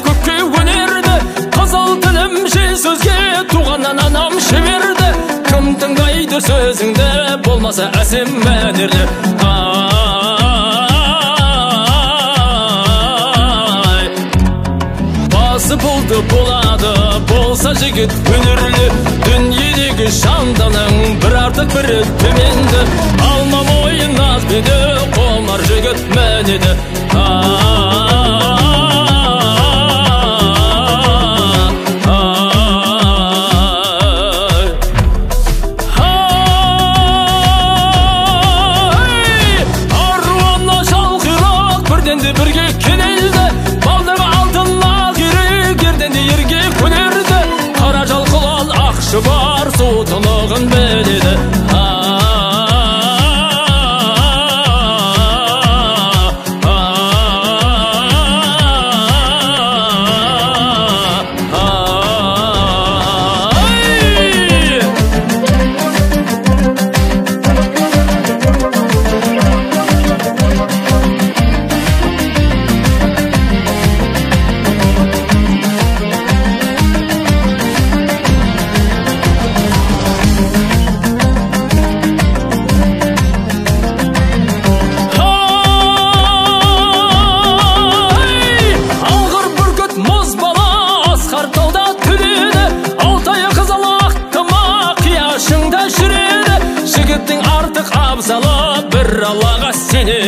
көкке өнерді, қызыл тілім жел сөзге туғаннан анам шеберді. Кім тыңдайды сөзіңді, болмаса әсем мәнерлі. Басы болды болады, болса жігіт өнерлі. Дүниедегі жанданың бір артық бірі төменді. Алма мойын ақбеді, қомар жігіт мәнеді. Аруана шалқирақ бірденде бірге кенелді. Балдырға алтын ағирек ерденде ерге көнерді. Қара жалқылан ақшы бар, су тұнығын біледі. Жігіттің артық абзалы бір Аллаға сенеді.